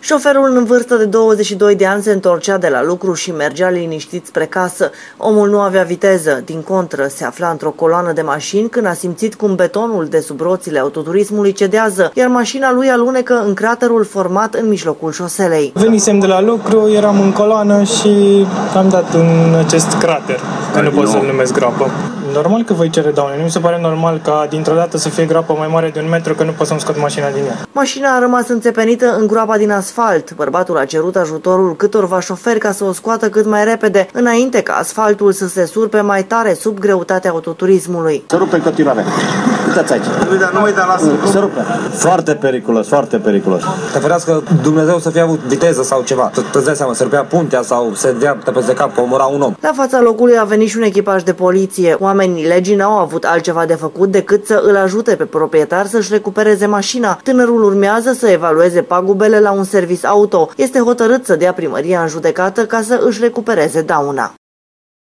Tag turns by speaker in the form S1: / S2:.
S1: Șoferul în vârstă de 22 de ani se întorcea de la lucru și mergea liniștit spre casă. Omul nu avea viteză, din contră, se afla într-o coloană de mașini când a simțit cum betonul de sub roțile autoturismului cedează, iar mașina lui alunecă în craterul format în mijlocul șoselei.
S2: Venisem de la lucru, eram în coloană și am dat în acest crater, că nu pot să-l numesc groapă. Normal că voi cere daune. Nu mi se pare normal ca dintr-o dată să fie groapă mai mare de 1 metru, că nu pot să-mi scot mașina din ea.
S1: Mașina a rămas înțepenită în groapa din asfalt. Bărbatul a cerut ajutorul câtorva șoferi ca să o scoată cât mai repede, înainte ca asfaltul să se surpe mai tare sub greutatea autoturismului.
S3: Se rupe în continuare. Uitați aici.
S4: Nu mai da, lasă.
S3: Se rupe. Foarte periculos, foarte periculos.
S4: Te ferească Dumnezeu să fie avut viteză sau ceva. Îți dai seama, se rupea puntea sau se dea peste cap, că omora un om.
S1: La fața locului a venit și un echipaj de poliție. Oamenii legii n-au avut altceva de făcut decât să îl ajute pe proprietar să-și recupereze mașina. Tânărul urmează să evalueze pagubele la un servis auto. Este hotărât să dea primăria în judecată ca să își recupereze dauna.